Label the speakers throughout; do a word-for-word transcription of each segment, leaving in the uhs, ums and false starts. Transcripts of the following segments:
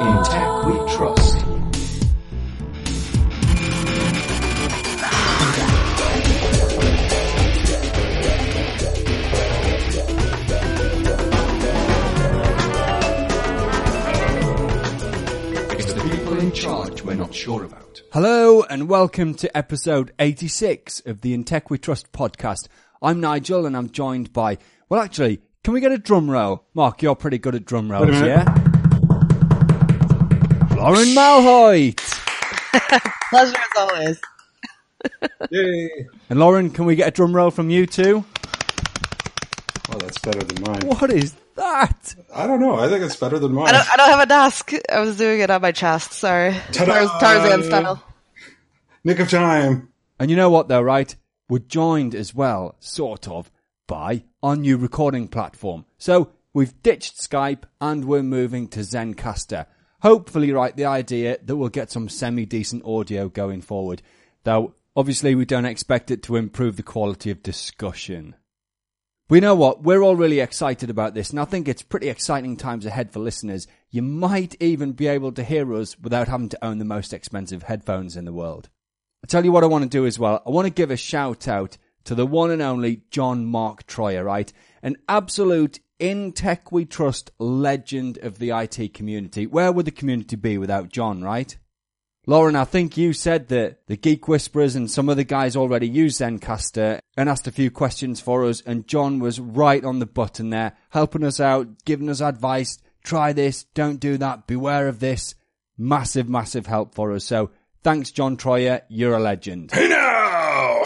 Speaker 1: In tech we trust. It's the people in charge we're not sure about.
Speaker 2: Hello and welcome to episode eighty-six of the In Tech We Trust podcast. I'm Nigel and I'm joined by, well actually, can we get a drum roll? Mark, you're pretty good at drum rolls, yeah? Lauren Malhoit!
Speaker 3: Pleasure as always.
Speaker 4: Yay!
Speaker 2: And Lauren, can we get a drum roll from you too?
Speaker 4: Well, that's better than mine.
Speaker 2: What is that?
Speaker 4: I don't know. I think it's better than mine.
Speaker 3: I don't, I don't have a desk. I was doing it on my chest. Sorry.
Speaker 4: Ta-da!
Speaker 3: Tar- Tarzan style.
Speaker 4: Nick of time.
Speaker 2: And you know what though, right? We're joined as well, sort of, by our new recording platform. So we've ditched Skype and we're moving to Zencastr. Hopefully, right, the idea that we'll get some semi-decent audio going forward. Though, obviously, we don't expect it to improve the quality of discussion. But you know what? We're all really excited about this, and I think it's pretty exciting times ahead for listeners. You might even be able to hear us without having to own the most expensive headphones in the world. I'll tell you what I want to do as well. I want to give a shout out to the one and only John Mark Troyer, right? An absolute In Tech We Trust legend of the I T community. Where would the community be without John, right? Lauren, I think you said that the Geek Whisperers and some other guys already use Zencastr and asked a few questions for us, and John was right on the button there, helping us out, giving us advice. Try this, don't do that, beware of this. Massive, massive help for us. So thanks, John Troyer. You're a legend.
Speaker 4: Hey now!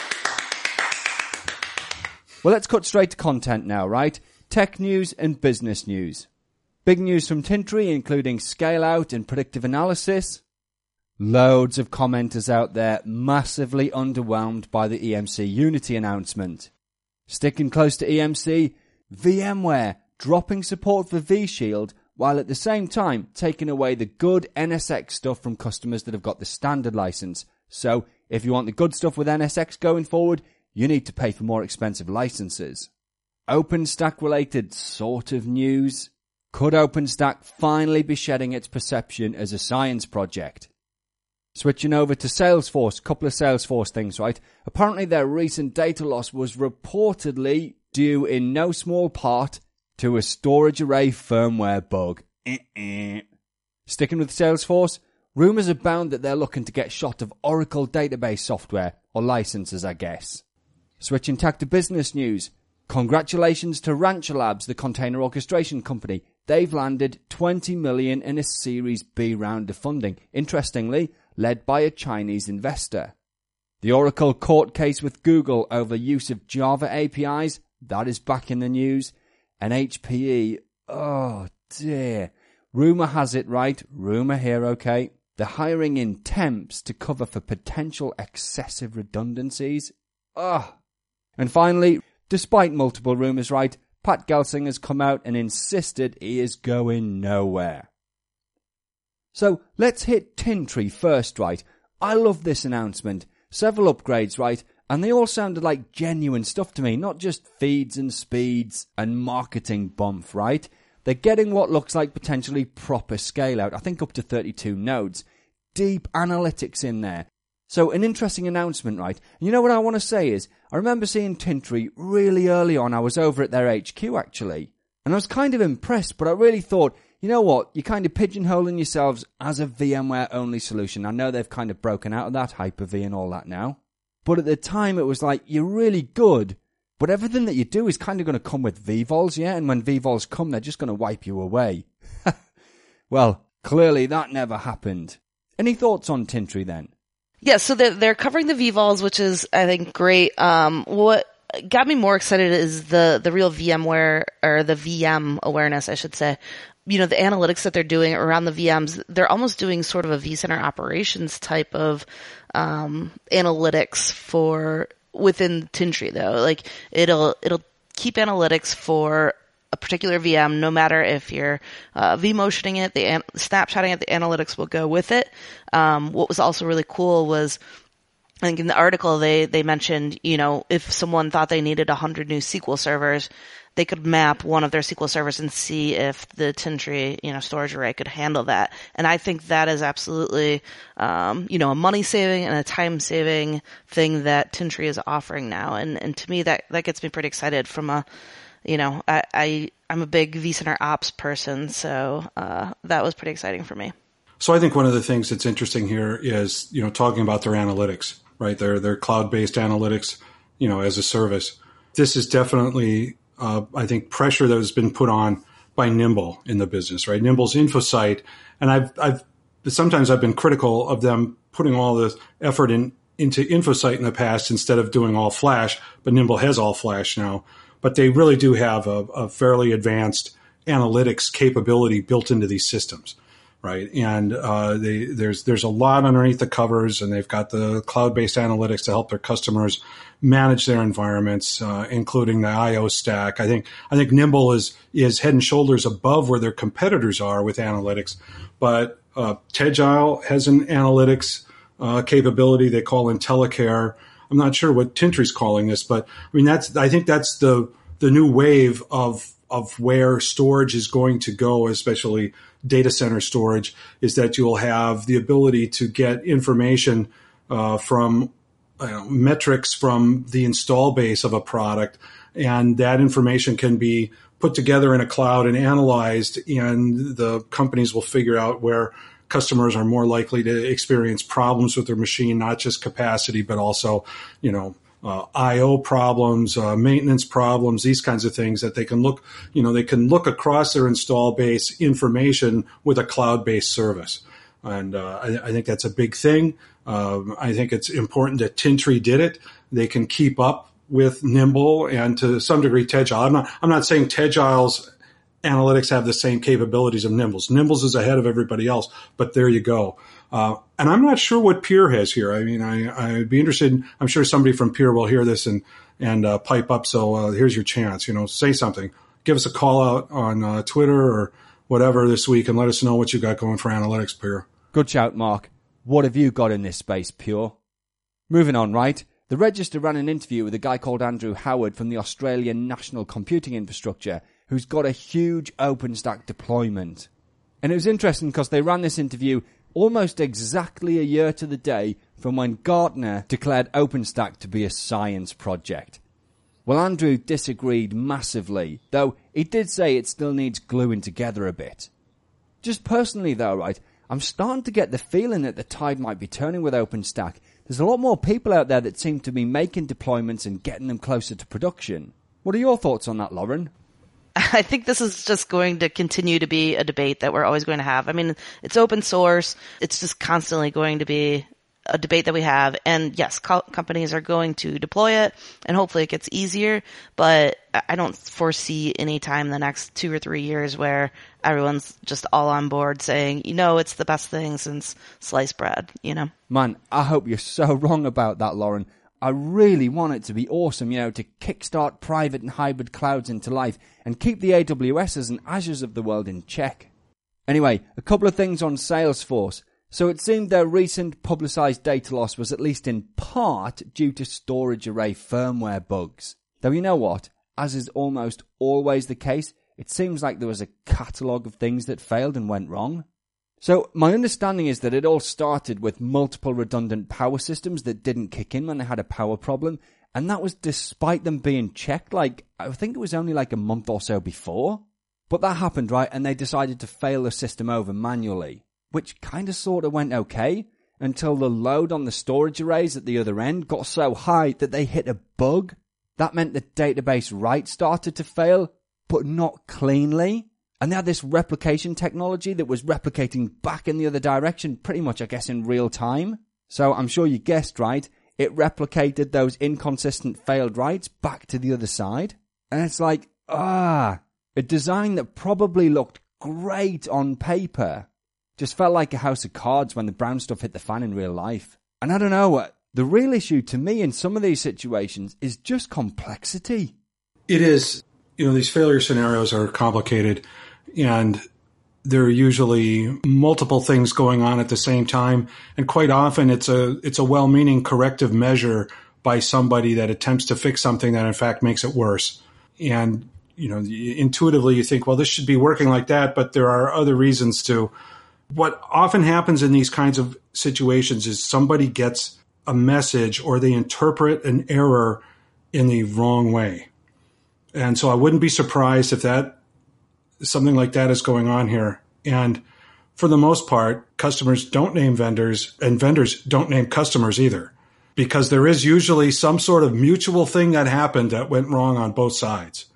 Speaker 2: Well, let's cut straight to content now, right? Tech news and business news. Big news from Tintri, including scale-out and predictive analysis. Loads of commenters out there massively underwhelmed by the E M C Unity announcement. Sticking close to E M C, VMware dropping support for vShield while at the same time taking away the good N S X stuff from customers that have got the standard license. So, if you want the good stuff with N S X going forward, you need to pay for more expensive licenses. OpenStack related sort of news. Could OpenStack finally be shedding its perception as a science project? Switching over to Salesforce, couple of Salesforce things, right? Apparently their recent data loss was reportedly due in no small part to a storage array firmware bug. Uh-uh. Sticking with Salesforce, rumours abound that they're looking to get shot of Oracle database software, or licenses I guess. Switching tack to business news. Congratulations to Rancher Labs, the container orchestration company. They've landed twenty million dollars in a Series B round of funding, interestingly, led by a Chinese investor. The Oracle court case with Google over use of Java A P Is, that is back in the news. And H P E, oh dear. Rumour has it, right? Rumour here, okay. They're hiring in temps to cover for potential excessive redundancies. Ugh. And finally, despite multiple rumours, right, Pat Gelsinger has come out and insisted he is going nowhere. So let's hit Tintri first, right? I love this announcement. Several upgrades, right? And they all sounded like genuine stuff to me, not just feeds and speeds and marketing bump, right? They're getting what looks like potentially proper scale out. I think up to thirty-two nodes. Deep analytics in there. So an interesting announcement, right? And you know what I want to say is, I remember seeing Tintri really early on. I was over at their H Q actually. And I was kind of impressed, but I really thought, you know what, you're kind of pigeonholing yourselves as a VMware only solution. I know they've kind of broken out of that Hyper-V and all that now. But at the time it was like, you're really good, but everything that you do is kind of going to come with vVols, yeah? And when vVols come, they're just going to wipe you away. Well, clearly that never happened. Any thoughts on Tintri then?
Speaker 3: Yeah, so they're, they're covering the vVols, which is, I think, great. Um, what got me more excited is the, the real VMware, or the V M awareness, I should say. You know, the analytics that they're doing around the V Ms, they're almost doing sort of a vCenter operations type of um, analytics for within Tintri, though. Like, it'll it'll keep analytics for a particular V M, no matter if you're uh, vMotioning it, the an- snapshotting it, the analytics will go with it. Um, what was also really cool was, I think in the article they, they mentioned, you know, if someone thought they needed one hundred new S Q L servers, they could map one of their S Q L servers and see if the Tintri, you know, storage array could handle that. And I think that is absolutely, um, you know, a money saving and a time saving thing that Tintri is offering now. And, and to me, that, that gets me pretty excited from a, you know, I, I, I'm a big vCenter ops person. So, uh, that was pretty exciting for me.
Speaker 4: So I think one of the things that's interesting here is, you know, talking about their analytics, right? Their, their cloud-based analytics, you know, as a service. This is definitely, uh, I think, pressure that has been put on by Nimble in the business, right? Nimble's InfoSight, and I've, I've sometimes I've been critical of them putting all this effort in into InfoSight in the past instead of doing all Flash, but Nimble has all Flash now. But they really do have a, a fairly advanced analytics capability built into these systems, right? And uh, they, there's there's a lot underneath the covers, and they've got the cloud-based analytics to help their customers manage their environments, uh, including the I O stack. I think I think Nimble is is head and shoulders above where their competitors are with analytics. But uh, Tegile has an analytics uh, capability they call IntelliCare. I'm not sure what Tintri's calling this, but I mean that's I think that's the the new wave of of where storage is going to go, especially data center storage, is that you'll have the ability to get information uh, from you know, metrics from the install base of a product, and that information can be put together in a cloud and analyzed, and the companies will figure out where customers are more likely to experience problems with their machine, not just capacity, but also, you know, uh, I O problems, uh, maintenance problems, these kinds of things that they can look, you know, they can look across their install base information with a cloud-based service. And uh, I, I think that's a big thing. Um, I think it's important that Tintri did it. They can keep up with Nimble and to some degree Tegile. I'm not, I'm not saying Tegile's analytics have the same capabilities of Nimble's. Nimble's is ahead of everybody else, but there you go. Uh, and I'm not sure what Pure has here. I mean, I, I'd be interested in, I'm sure somebody from Pure will hear this and, and uh, pipe up. So uh, here's your chance, you know, say something. Give us a call out on uh, Twitter or whatever this week and let us know what you got going for analytics, Pure.
Speaker 2: Good shout, Mark. What have you got in this space, Pure? Moving on, right? The Register ran an interview with a guy called Andrew Howard from the Australian National Computing Infrastructure, who's got a huge OpenStack deployment. And it was interesting because they ran this interview almost exactly a year to the day from when Gartner declared OpenStack to be a science project. Well, Andrew disagreed massively, though he did say it still needs gluing together a bit. Just personally though, right, I'm starting to get the feeling that the tide might be turning with OpenStack. There's a lot more people out there that seem to be making deployments and getting them closer to production. What are your thoughts on that, Lauren?
Speaker 3: I think this is just going to continue to be a debate that we're always going to have. I mean, it's open source. It's just constantly going to be a debate that we have. And yes, co- companies are going to deploy it, and hopefully it gets easier. But I don't foresee any time in the next two or three years where everyone's just all on board saying, you know, it's the best thing since sliced bread, you know?
Speaker 2: Man, I hope you're so wrong about that, Lauren. I really want it to be awesome, you know, to kickstart private and hybrid clouds into life and keep the A W S's and Azures of the world in check. Anyway, a couple of things on Salesforce. So it seemed their recent publicized data loss was at least in part due to storage array firmware bugs. Though you know what? As is almost always the case, it seems like there was a catalogue of things that failed and went wrong. So my understanding is that it all started with multiple redundant power systems that didn't kick in when they had a power problem, and that was despite them being checked like, I think it was only like a month or so before. But that happened, right, and they decided to fail the system over manually, which kind of sort of went okay until the load on the storage arrays at the other end got so high that they hit a bug. That meant the database write started to fail, but not cleanly. And they had this replication technology that was replicating back in the other direction, pretty much, I guess, in real time. So I'm sure you guessed right. It replicated those inconsistent failed writes back to the other side. And it's like, ah, a design that probably looked great on paper just felt like a house of cards when the brown stuff hit the fan in real life. And I don't know, the real issue to me in some of these situations is just complexity.
Speaker 4: It is, you know, these failure scenarios are complicated, and there are usually multiple things going on at the same time. And quite often it's a, it's a well-meaning corrective measure by somebody that attempts to fix something that in fact makes it worse. And you know, intuitively you think, well, this should be working like that, but there are other reasons to. What often happens in these kinds of situations is somebody gets a message or they interpret an error in the wrong way. And so I wouldn't be surprised if that something like that is going on here. And for the most part, customers don't name vendors and vendors don't name customers either, because there is usually some sort of mutual thing that happened that went wrong on both sides.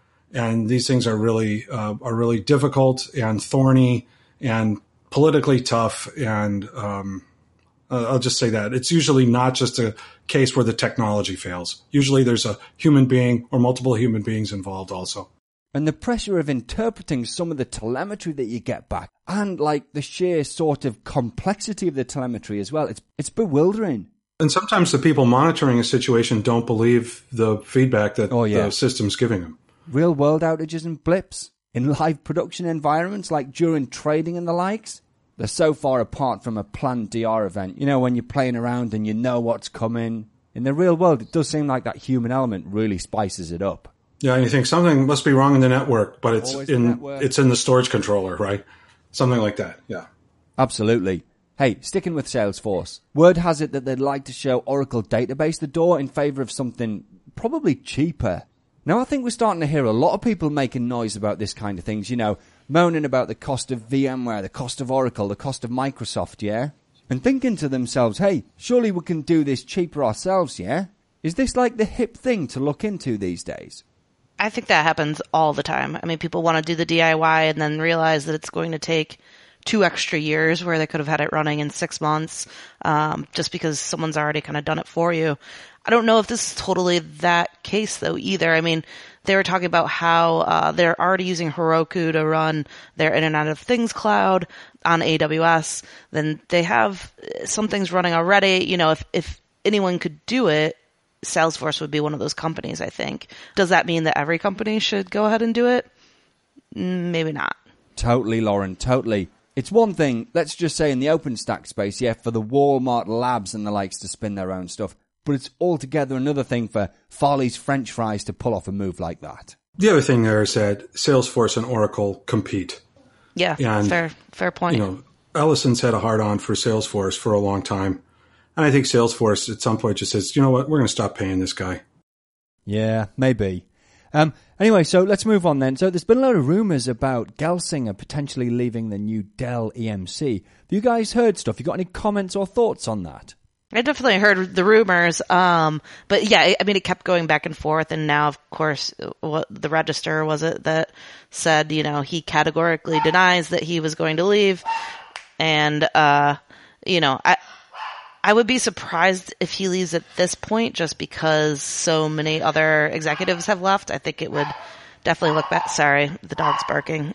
Speaker 4: And these things are really, uh, are really difficult and thorny and politically tough. And, um, I'll just say that it's usually not just a case where the technology fails. Usually there's a human being or multiple human beings involved also.
Speaker 2: And the pressure of interpreting some of the telemetry that you get back, and like the sheer sort of complexity of the telemetry as well, it's it's bewildering.
Speaker 4: And sometimes the people monitoring a situation don't believe the feedback that
Speaker 2: oh, yeah.
Speaker 4: the system's giving them.
Speaker 2: Real world outages and blips in live production environments, like during trading and the likes, they're so far apart from a planned D R event. You know, when you're playing around and you know what's coming. In the real world, it does seem like that human element really spices it up.
Speaker 4: Yeah, and you think something must be wrong in the network, but it's
Speaker 2: Always
Speaker 4: in it's in the storage controller, right? Something like that, yeah.
Speaker 2: Absolutely. Hey, sticking with Salesforce, word has it that they'd like to show Oracle Database the door in favor of something probably cheaper. Now, I think we're starting to hear a lot of people making noise about this kind of things, you know, moaning about the cost of VMware, the cost of Oracle, the cost of Microsoft, yeah? And thinking to themselves, hey, surely we can do this cheaper ourselves, yeah? Is this like the hip thing to look into these days?
Speaker 3: I think that happens all the time. I mean, people want to do the D I Y and then realize that it's going to take two extra years where they could have had it running in six months um, just because someone's already kind of done it for you. I don't know if this is totally that case, though, either. I mean, they were talking about how uh, they're already using Heroku to run their Internet of Things cloud on A W S. Then they have some things running already. You know, if, if anyone could do it, Salesforce would be one of those companies, I think. Does that mean that every company should go ahead and do it? Maybe not.
Speaker 2: Totally, Lauren, totally. It's one thing, let's just say in the OpenStack space, yeah, for the Walmart labs and the likes to spin their own stuff. But it's altogether another thing for Farley's French fries to pull off a move like that.
Speaker 4: The other thing there is that Salesforce and Oracle compete.
Speaker 3: Yeah,
Speaker 4: and,
Speaker 3: fair fair point.
Speaker 4: You know, Ellison's had a hard-on for Salesforce for a long time. And I think Salesforce at some point just says, you know what, we're going to stop paying this guy.
Speaker 2: Yeah, maybe. Um, anyway, so let's move on then. So there's been a lot of rumors about Gelsinger potentially leaving the new Dell E M C. Have you guys heard stuff? You got any comments or thoughts on that?
Speaker 3: I definitely heard the rumors, um, but yeah, I mean, it kept going back and forth, and now, of course, what the Register was it that said, you know, he categorically denies that he was going to leave, and uh, you know, I. I would be surprised if he leaves at this point just because so many other executives have left. I think it would definitely look bad. Sorry, the dog's barking.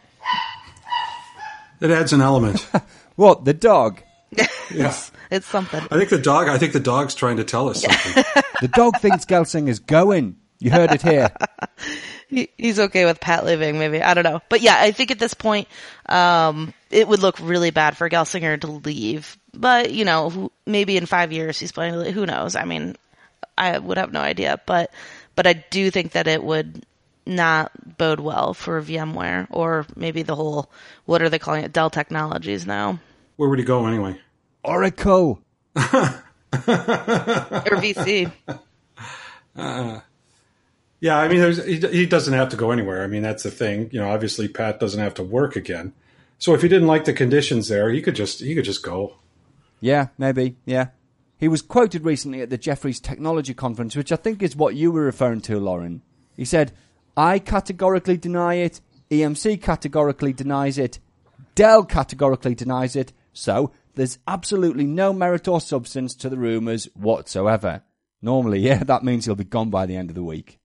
Speaker 4: It adds an element.
Speaker 2: What, the dog?
Speaker 4: Yeah.
Speaker 3: it's, it's something.
Speaker 4: I think the dog, I think the dog's trying to tell us something.
Speaker 2: The dog thinks Gelsinger's going. You heard it here.
Speaker 3: he, he's okay with Pat leaving, maybe. I don't know. But yeah, I think at this point, um, it would look really bad for Gelsinger to leave. But, you know, maybe in five years he's planning to leave. Who knows? I mean, I would have no idea. But, but I do think that it would not bode well for VMware or maybe the whole, what are they calling it? Dell Technologies now.
Speaker 4: Where would he go anyway?
Speaker 2: Oracle.
Speaker 3: Or V C.
Speaker 4: Uh, yeah, I mean, there's, he, he doesn't have to go anywhere. I mean, that's the thing. You know, obviously Pat doesn't have to work again. So if he didn't like the conditions there, he could just he could just go.
Speaker 2: Yeah, maybe, yeah. He was quoted recently at the Jefferies Technology Conference, which I think is what you were referring to, Lauren. He said, I categorically deny it, E M C categorically denies it, Dell categorically denies it, so there's absolutely no merit or substance to the rumours whatsoever. Normally, yeah, that means he'll be gone by the end of the week.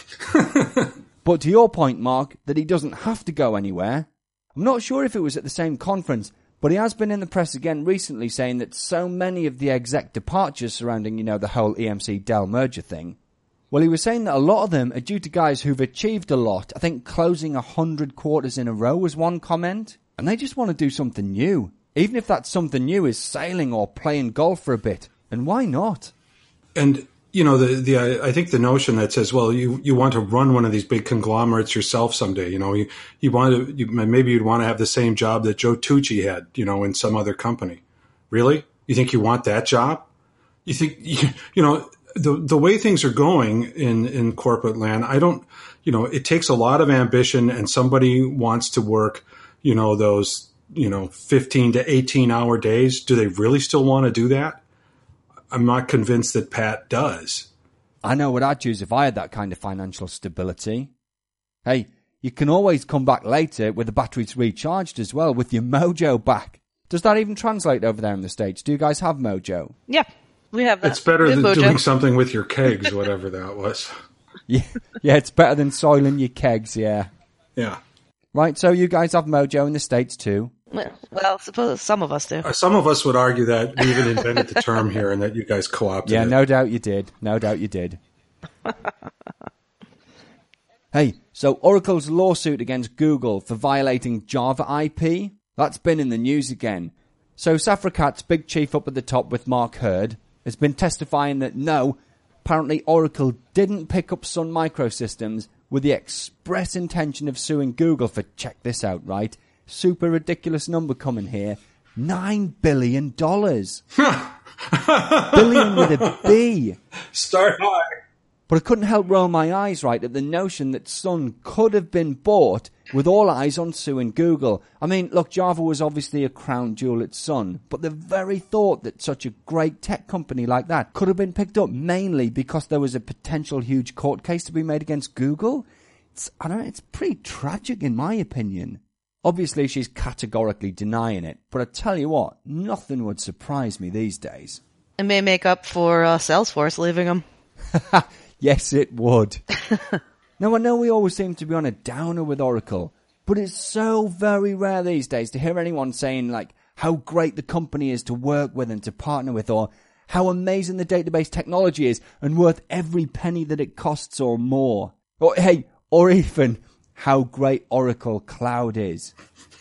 Speaker 2: But to your point, Mark, that he doesn't have to go anywhere, I'm not sure if it was at the same conference, but he has been in the press again recently saying that so many of the exec departures surrounding, you know, the whole E M C Dell merger thing, well, he was saying that a lot of them are due to guys who've achieved a lot. I think closing a hundred quarters in a row was one comment, and they just want to do something new. Even if that something new is sailing or playing golf for a bit. And why not?
Speaker 4: And you know, the the I think the notion that says, well, you, you want to run one of these big conglomerates yourself someday. You know, you you want to you, maybe you'd want to have the same job that Joe Tucci had, you know, in some other company. Really, you think you want that job? You think you, you know the the way things are going in in corporate land? I don't. You know, it takes a lot of ambition, and somebody wants to work, you know, those you know fifteen to eighteen hour days. Do they really still want to do that? I'm not convinced that Pat does.
Speaker 2: I know what I'd choose if I had that kind of financial stability. Hey, you can always come back later with the batteries recharged as well, with your mojo back. Does that even translate over there in the States? Do you guys have mojo?
Speaker 3: Yeah, we have that.
Speaker 4: It's better
Speaker 3: we
Speaker 4: than
Speaker 3: mojo.
Speaker 4: doing something with your kegs, whatever that was.
Speaker 2: Yeah, yeah, it's better than soiling your kegs, yeah.
Speaker 4: Yeah.
Speaker 2: Right, so you guys have mojo in the States too?
Speaker 3: Well, suppose some of us do.
Speaker 4: Uh, some of us would argue that we even invented the term here and that you guys co-opted
Speaker 2: Yeah,
Speaker 4: it.
Speaker 2: no doubt you did. No doubt you did. Hey, so Oracle's lawsuit against Google for violating Java I P, that's been in the news again. So Safra Catz, big chief up at the top with Mark Hurd, has been testifying that no, apparently Oracle didn't pick up Sun Microsystems with the express intention of suing Google for, check this out, right? Super ridiculous number coming here. Nine billion dollars. Billion with a B.
Speaker 4: Start high.
Speaker 2: But I couldn't help roll my eyes, right, at the notion that Sun could have been bought with all eyes on suing Google. I mean, look, Java was obviously a crown jewel at Sun, but the very thought that such a great tech company like that could have been picked up mainly because there was a potential huge court case to be made against Google, it's, I don't know, it's pretty tragic in my opinion. Obviously, she's categorically denying it, but I tell you what, nothing would surprise me these days.
Speaker 3: It may make up for uh, Salesforce leaving them.
Speaker 2: Yes, it would. Now, I know we always seem to be on a downer with Oracle, but it's so very rare these days to hear anyone saying, like, how great the company is to work with and to partner with, or how amazing the database technology is and worth every penny that it costs or more. Or, hey, or even how great Oracle Cloud is.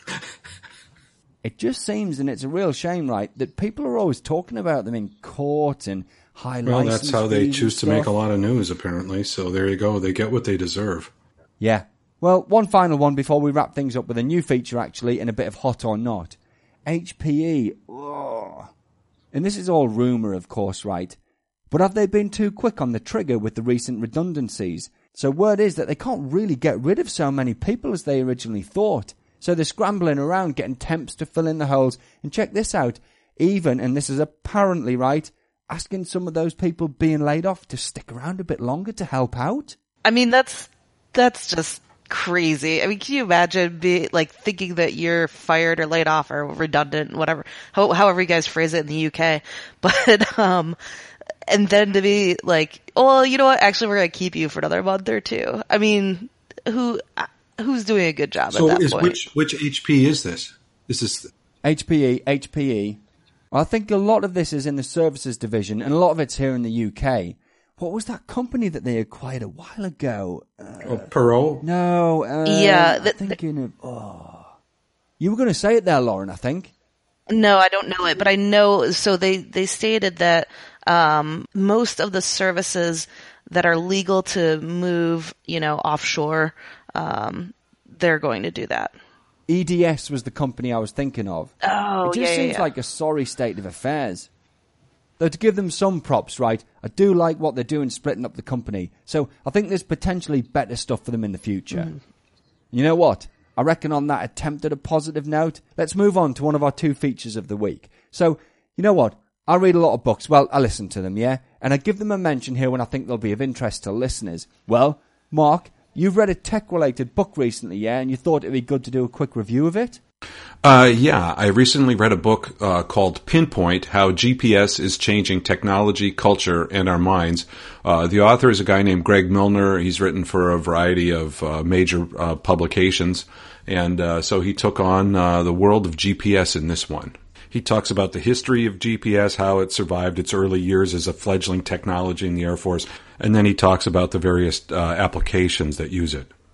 Speaker 2: It just seems, and it's a real shame, right, that people are always talking about them in court and high
Speaker 4: Well,
Speaker 2: license
Speaker 4: that's how they
Speaker 2: fees
Speaker 4: choose to
Speaker 2: and
Speaker 4: make a
Speaker 2: stuff.
Speaker 4: lot of news, apparently. So there you go. They get what they deserve.
Speaker 2: Yeah. Well, one final one before we wrap things up with a new feature, actually, and a bit of hot or not. H P E. Ugh. And this is all rumour, of course, right? But have they been too quick on the trigger with the recent redundancies? So word is that they can't really get rid of so many people as they originally thought. So they're scrambling around getting temps to fill in the holes. And check this out. Even, and this is apparently right, asking some of those people being laid off to stick around a bit longer to help out.
Speaker 3: I mean, that's that's just crazy. I mean, can you imagine be like thinking that you're fired or laid off or redundant, whatever, how, however you guys phrase it in the U K, but um, and then to be like, well, you know what? Actually, we're gonna keep you for another month or two. I mean, who who's doing a good job
Speaker 4: So
Speaker 3: at that
Speaker 4: is
Speaker 3: point?
Speaker 4: which which H P is this? Is this
Speaker 2: H P E, H P E. I think a lot of this is in the services division, and a lot of it's here in the U K. What was that company that they acquired a while ago? Uh,
Speaker 4: oh, Perot?
Speaker 2: no, uh,
Speaker 3: Yeah,
Speaker 2: I'm
Speaker 3: the-
Speaker 2: thinking of. Oh, you were going to say it there, Lauren. I think.
Speaker 3: No, I don't know it, but I know, so they, they stated that, um, most of the services that are legal to move, you know, offshore, um, they're going to do that.
Speaker 2: E D S was the company I was thinking of.
Speaker 3: Oh,
Speaker 2: it just
Speaker 3: yeah, yeah,
Speaker 2: seems
Speaker 3: yeah.
Speaker 2: like a sorry state of affairs. Though to give them some props, right, I do like what they're doing splitting up the company. So I think there's potentially better stuff for them in the future.
Speaker 3: Mm.
Speaker 2: You know what? I reckon on that attempt at a positive note, let's move on to one of our two features of the week. So, you know what? I read a lot of books. Well, I listen to them, yeah? And I give them a mention here when I think they'll be of interest to listeners. Well, Mark, you've read a tech-related book recently, yeah? And you thought it'd be good to do a quick review of it?
Speaker 5: Uh, yeah, I recently read a book uh, called Pinpoint, How G P S is Changing Technology, Culture, and Our Minds. Uh, the author is a guy named Greg Milner. He's written for a variety of uh, major uh, publications, and uh, so he took on uh, the world of G P S in this one. He talks about the history of G P S, how it survived its early years as a fledgling technology in the Air Force, and then he talks about the various uh, applications that use it.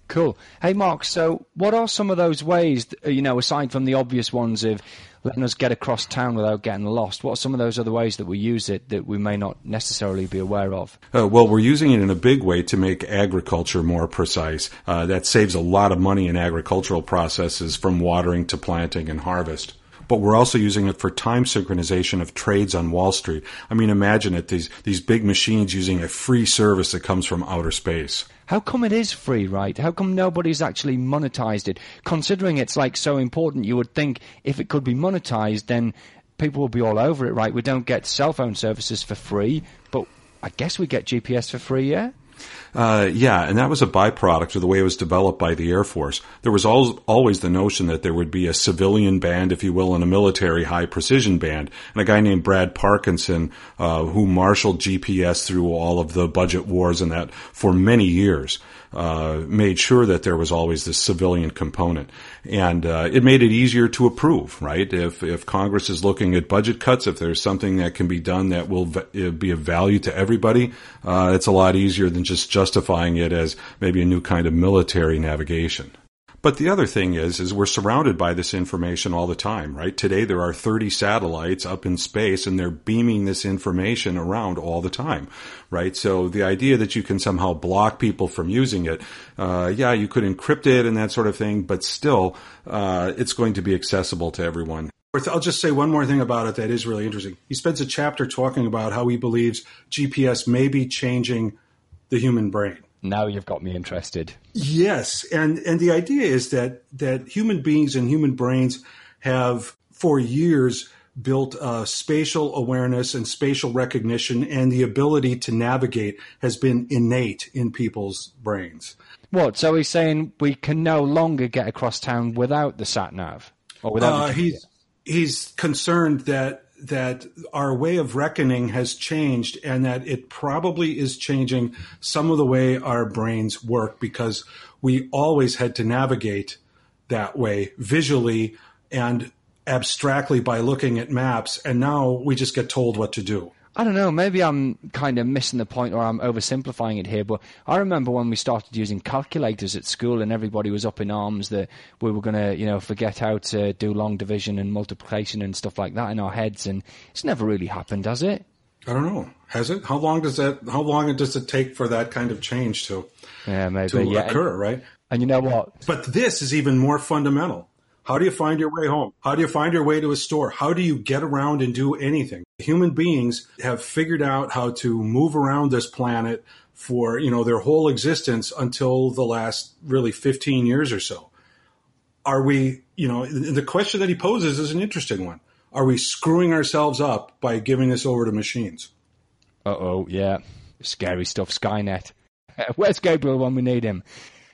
Speaker 6: Cool. Hey, Mark, so what are some of those ways, you know, aside from the obvious ones of letting us get across town without getting lost, what are some of those other ways that we use it that we may not necessarily be aware of?
Speaker 5: Uh, well, we're using it in a big way to make agriculture more precise. Uh, that saves a lot of money in agricultural processes from watering to planting and harvest. But we're also using it for time synchronization of trades on Wall Street. I mean, imagine it, these, these big machines using a free service that comes from outer space.
Speaker 6: How come it is free, right? How come nobody's actually monetized it? Considering it's like so important, you would think if it could be monetized, then people will be all over it, right? We don't get cell phone services for free, but I guess we get G P S for free, yeah?
Speaker 5: Uh, yeah, and that was a byproduct of the way it was developed by the Air Force. There was al- always the notion that there would be a civilian band, if you will, and a military high-precision band. And a guy named Brad Parkinson, uh, who marshaled G P S through all of the budget wars and that for many years, uh, made sure that there was always this civilian component. And uh, it made it easier to approve, right? If if Congress is looking at budget cuts, if there's something that can be done that will v- be of value to everybody, uh, it's a lot easier than just justifying it as maybe a new kind of military navigation. But the other thing is, is we're surrounded by this information all the time, right? Today there are thirty satellites up in space and they're beaming this information around all the time, right? So the idea that you can somehow block people from using it, uh, yeah, you could encrypt it and that sort of thing, but still, uh, it's going to be accessible to everyone.
Speaker 4: I'll just say one more thing about it that is really interesting. He spends a chapter talking about how he believes G P S may be changing the human brain.
Speaker 6: Now you've got me interested.
Speaker 4: Yes, and and the idea is that that human beings and human brains have for years built uh, spatial awareness and spatial recognition, and the ability to navigate has been innate in people's brains.
Speaker 6: What? So he's saying we can no longer get across town without the sat nav, or without
Speaker 4: Uh,
Speaker 6: the G P S?
Speaker 4: he's he's concerned that that our way of reckoning has changed and that it probably is changing some of the way our brains work, because we always had to navigate that way visually and abstractly by looking at maps, and now we just get told what to do.
Speaker 6: I don't know, maybe I'm kind of missing the point or I'm oversimplifying it here, but I remember when we started using calculators at school and everybody was up in arms that we were going to, you know, forget how to do long division and multiplication and stuff like that in our heads, and it's never really happened, has it?
Speaker 4: I don't know. Has it? How long does that, how long does it take for that kind of change to,
Speaker 6: yeah, maybe,
Speaker 4: to
Speaker 6: yeah.
Speaker 4: occur,
Speaker 6: and,
Speaker 4: right?
Speaker 6: And you know what?
Speaker 4: But this is even more fundamental. How do you find your way home? How do you find your way to a store? How do you get around and do anything? Human beings have figured out how to move around this planet for, you know, their whole existence until the last really fifteen years or so. Are we, you know, the question that he poses is an interesting one. Are we screwing ourselves up by giving this over to machines?
Speaker 6: Uh-oh, yeah. Scary stuff, Skynet. Where's Gabriel when we need him?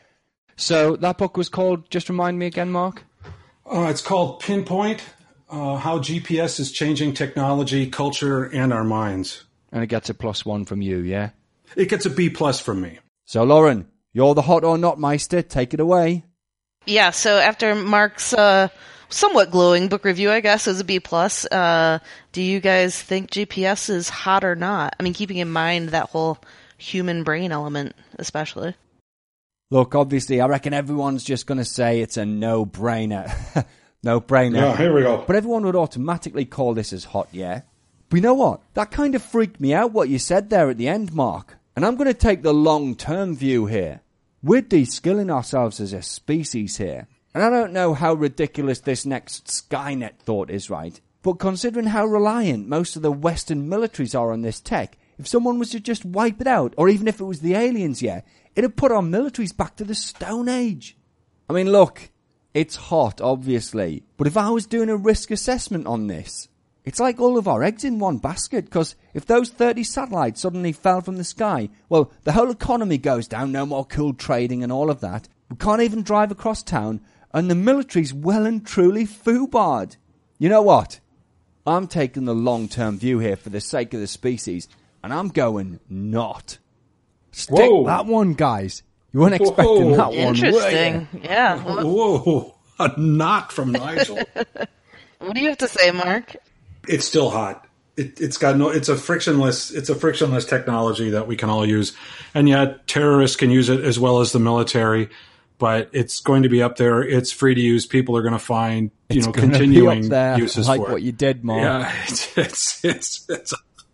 Speaker 6: So that book was called, just remind me again, Mark?
Speaker 4: Uh, it's called Pinpoint, uh, How G P S is Changing Technology, Culture, and Our Minds.
Speaker 6: And it gets a plus one from you, yeah?
Speaker 4: It gets a B plus from me.
Speaker 2: So, Lauren, you're the hot or not meister. Take it away.
Speaker 3: Yeah, so after Mark's uh, somewhat glowing book review, I guess, is a B plus, uh, do you guys think G P S is hot or not? I mean, keeping in mind that whole human brain element, especially.
Speaker 2: Look, obviously, I reckon everyone's just going to say it's a no-brainer. No-brainer.
Speaker 4: Yeah, here we go.
Speaker 2: But everyone would automatically call this as hot, yeah? But you know what? That kind of freaked me out, what you said there at the end, Mark. And I'm going to take the long-term view here. We're de-skilling ourselves as a species here. And I don't know how ridiculous this next Skynet thought is, right? But considering how reliant most of the Western militaries are on this tech, if someone was to just wipe it out, or even if it was the aliens, yeah, it'd put our militaries back to the Stone Age. I mean, look, it's hot, obviously, but if I was doing a risk assessment on this, it's like all of our eggs in one basket, because if those thirty satellites suddenly fell from the sky, well, the whole economy goes down, no more cool trading and all of that. We can't even drive across town, and the military's well and truly foobarred. You know what? I'm taking the long-term view here for the sake of the species, and I'm going not. Stick
Speaker 4: Whoa.
Speaker 2: that one, guys. You weren't expecting
Speaker 4: Whoa.
Speaker 2: that one, were
Speaker 3: Interesting.
Speaker 2: you?
Speaker 3: Yeah.
Speaker 4: Whoa, a knot from Nigel.
Speaker 3: What do you have to say, Mark?
Speaker 4: It's still hot. It, it's got no. It's a frictionless. It's a frictionless technology that we can all use, and yet terrorists can use it as well as the military. but it's going to be up there. It's free to use. People are going to find, you
Speaker 2: It's
Speaker 4: know,
Speaker 2: gonna be
Speaker 4: continuing
Speaker 2: up there,
Speaker 4: uses
Speaker 2: like
Speaker 4: for
Speaker 2: what
Speaker 4: it.
Speaker 2: you did, Mark.
Speaker 4: Yeah, it's, it's, it's, it's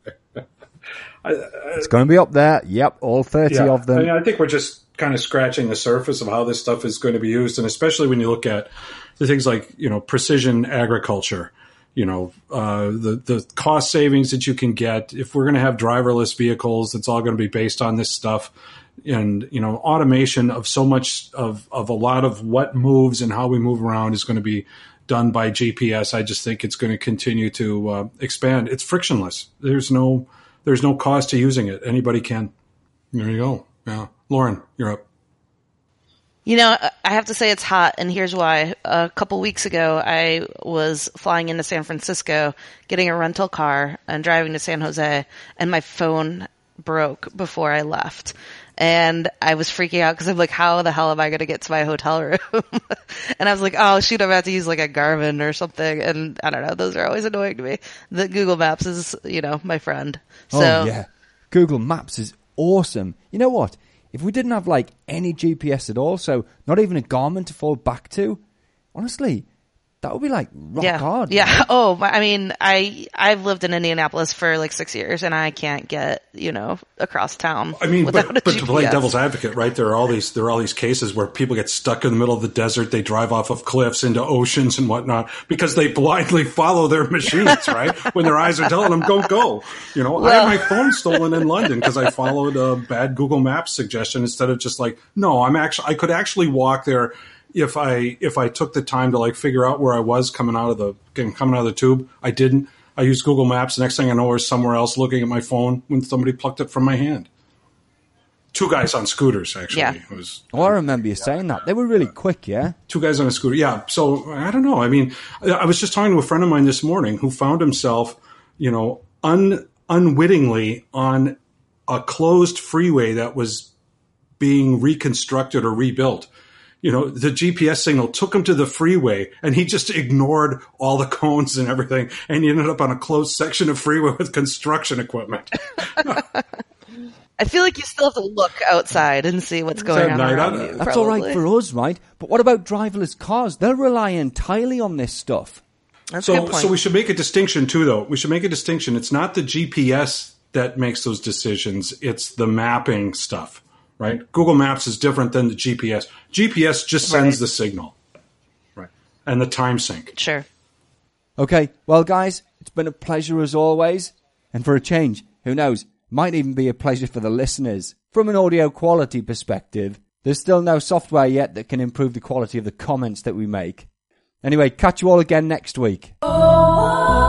Speaker 2: It's going to be up there. Yep, all thirty
Speaker 4: yeah.
Speaker 2: of them.
Speaker 4: I mean, I think we're just kind of scratching the surface of how this stuff is going to be used, and especially when you look at the things like, you know, precision agriculture, you know, uh, the the cost savings that you can get if we're going to have driverless vehicles. It's all going to be based on this stuff, and you know, automation of so much of of a lot of what moves and how we move around is going to be done by G P S. I just think it's going to continue to uh, expand. It's frictionless. There's no there's no cost to using it. Anybody can. There you go. Yeah, Lauren, you're up.
Speaker 3: You know, I have to say it's hot, and here's why. A couple weeks ago, I was flying into San Francisco, getting a rental car, and driving to San Jose, and my phone broke before I left. And I was freaking out because I'm like, how the hell am I going to get to my hotel room? And I was like, oh, shoot, I'm about to use like a Garmin or something. And I don't know. Those are always annoying to me. The Google Maps is, you know, my friend. So,
Speaker 2: oh, yeah. Google Maps is awesome. You know what? If we didn't have like any G P S at all, so not even a Garmin to fall back to, honestly, that would be like rock
Speaker 3: yeah.
Speaker 2: hard.
Speaker 3: Yeah.
Speaker 2: Right?
Speaker 3: Oh, I mean, I, I've lived in Indianapolis for like six years and I can't get, you know, across town.
Speaker 4: I mean,
Speaker 3: without
Speaker 4: but,
Speaker 3: a
Speaker 4: but
Speaker 3: G P S.
Speaker 4: to play devil's advocate, right? There are all these there are all these cases where people get stuck in the middle of the desert. They drive off of cliffs into oceans and whatnot because they blindly follow their machines, right? When their eyes are telling them go go. You know,
Speaker 3: Well,
Speaker 4: I had my phone stolen in London because I followed a bad Google Maps suggestion instead of just like, no, I'm actually I could actually walk there. If I if I took the time to like figure out where I was coming out of the coming out of the tube, I didn't. I used Google Maps. The next thing I know, I was somewhere else looking at my phone when somebody plucked it from my hand. Two guys on scooters, actually.
Speaker 3: Yeah.
Speaker 4: It was,
Speaker 2: Oh, I remember you saying that. They were really quick, yeah?
Speaker 4: two guys on a scooter. Yeah. So I don't know. I mean, I was just talking to a friend of mine this morning who found himself, you know, un, unwittingly on a closed freeway that was being reconstructed or rebuilt. You know, the G P S signal took him to the freeway and he just ignored all the cones and everything. And he ended up on a closed section of freeway with construction equipment.
Speaker 3: I feel like you still have to look outside and see what's going
Speaker 4: at
Speaker 3: on
Speaker 4: night,
Speaker 3: around
Speaker 4: I-
Speaker 3: you.
Speaker 2: That's all right
Speaker 3: probably.
Speaker 2: for us, right? But what about driverless cars? They'll rely entirely on this stuff.
Speaker 3: That's a
Speaker 4: So,
Speaker 3: good point.
Speaker 4: so we should make a distinction too, though. We should make a distinction. It's not the G P S that makes those decisions. It's the mapping stuff, right? Google Maps is different than the G P S. G P S just sends
Speaker 3: Right.
Speaker 4: the signal, right? And the time sync.
Speaker 3: Sure.
Speaker 2: Okay, well, guys, it's been a pleasure as always. And for a change, who knows, might even be a pleasure for the listeners. From an audio quality perspective, there's still no software yet that can improve the quality of the comments that we make. Anyway, catch you all again next week.
Speaker 7: Oh.